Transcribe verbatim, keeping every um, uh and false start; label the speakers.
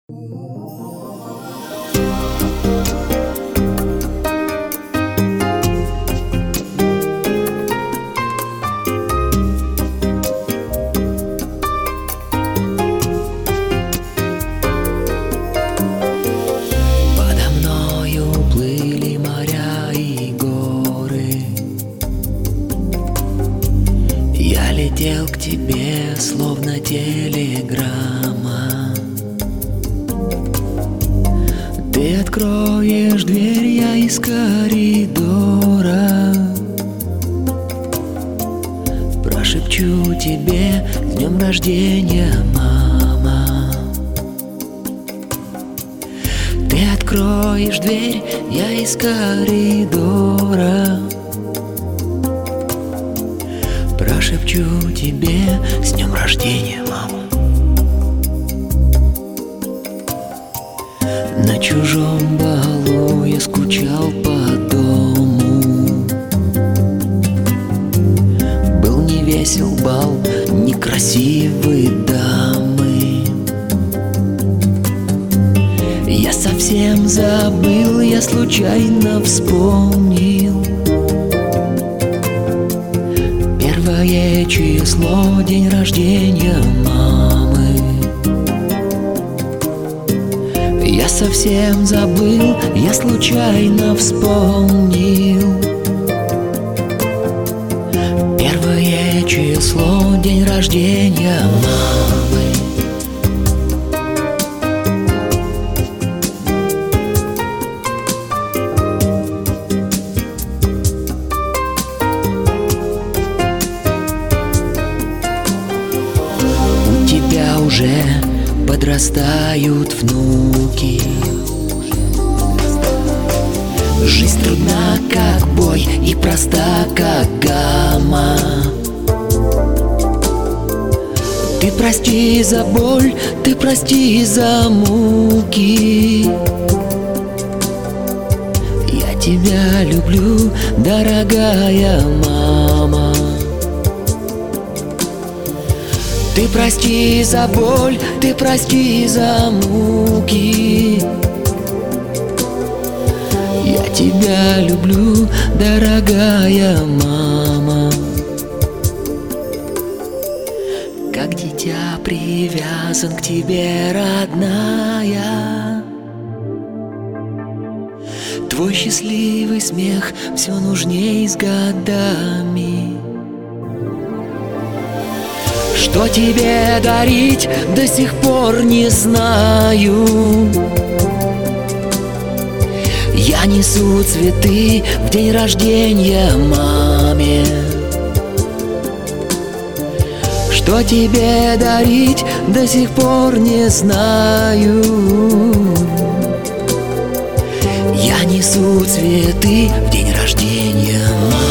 Speaker 1: Подо мною плыли моря и горы. Я летел к тебе, словно телеграмма. Ты откроешь дверь, я из коридора прошепчу тебе: с днем рождения, мама. Ты откроешь дверь, я из коридора прошепчу тебе: с днем рождения, мама. На чужом балу я скучал по дому. Был не весел бал, некрасивые дамы. Я совсем забыл, я случайно вспомнил первое число, день рождения мамы. Я совсем забыл, я случайно вспомнил первое число, день рождения мамы. У тебя уже подрастают внуки. Жизнь трудна, как бой, и проста, как гамма. Ты прости за боль, ты прости за муки. Я тебя люблю, дорогая мама. Ты прости за боль, ты прости за муки. Я тебя люблю, дорогая мама. Как дитя привязан к тебе, родная. Твой счастливый смех все нужней с годами. Что тебе дарить, до сих пор не знаю. Я несу цветы в день рождения маме. Что тебе дарить, до сих пор не знаю. Я несу цветы в день рождения мамы.